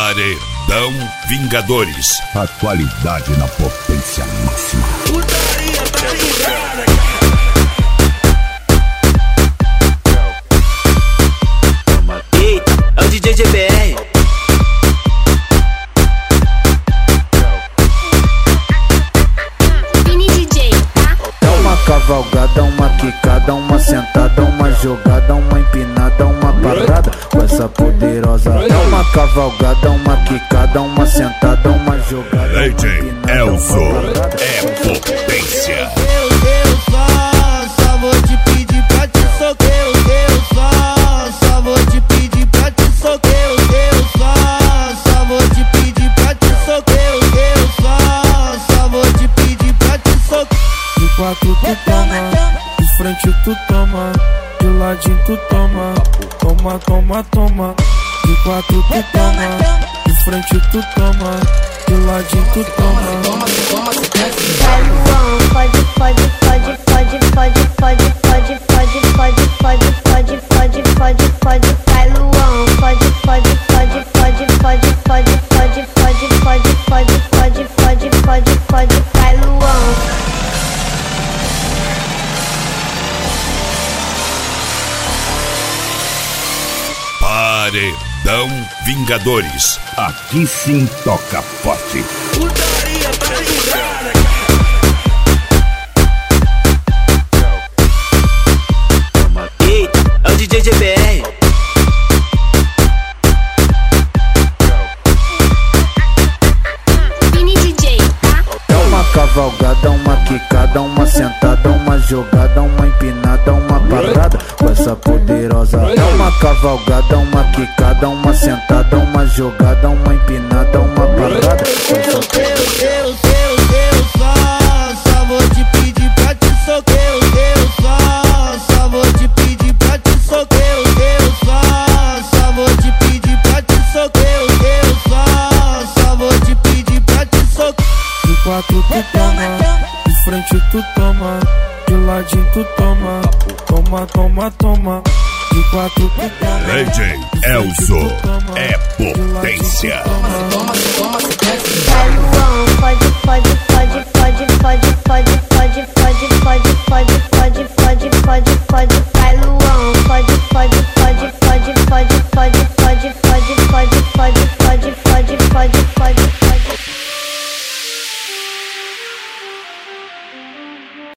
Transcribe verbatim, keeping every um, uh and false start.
Paredão Vingadores. A qualidade na potência máxima. Putaria tá ligada. Eita, é o D J G B R. Vini D J, tá? Dá uma cavalgada, uma quicada, uma sentada, uma jogada, uma empinada, uma parada com essa poderosa. Dá uma cavalgada, uma quicada, uma sentada, uma jogada, D J uma empinada, Elzo uma parada. é potência. Eu, eu só, só vou te pedir pra te socar. Eu, eu só, só vou te pedir pra te socar. Eu, eu só, só vou te pedir pra te socar. Eu, eu só, só vou te pedir pra te socar. De quatro tu toma, de frente tu toma, de ladinho tu toma, toma, toma, toma. De quatro tu toma, de frente tu toma, de ladinho tu toma. Vai Luan, pode, pode, pode, pode, pode, pode, pode, pode, pode, pode, pode, pode, pode, pode. Vai Luan, pode, pode, pode, pode, pode, pode, pode, pode, pode, pode, pode, pode, pode, pode. Vai Luan. Paredão Vingadores. Aqui sim toca forte. Putaria tá ligada. Eita, é o D J G B R. Vini D J, tá? Dá uma cavalgada, uma quicada, uma sentada, uma jogada, uma empinada, uma parada com essa poderosa. Dá uma cavalgada, uma quicada, uma sentada, uma jogada, uma empinada, uma parada com Eu, essa eu, eu, eu, eu só, só vou te pedir pra te socar. Eu, eu só, só vou te pedir pra te socar. Eu, eu só, só vou te pedir pra te socar. Eu, eu só, só vou te pedir pra te socar. De quatro tu toma, de frente tu toma, de ladinho tu toma, toma, toma, toma. De quatro tu toma, D J Elzo é potência. Vai Luan, pode, pode, pode, pode, pode, pode,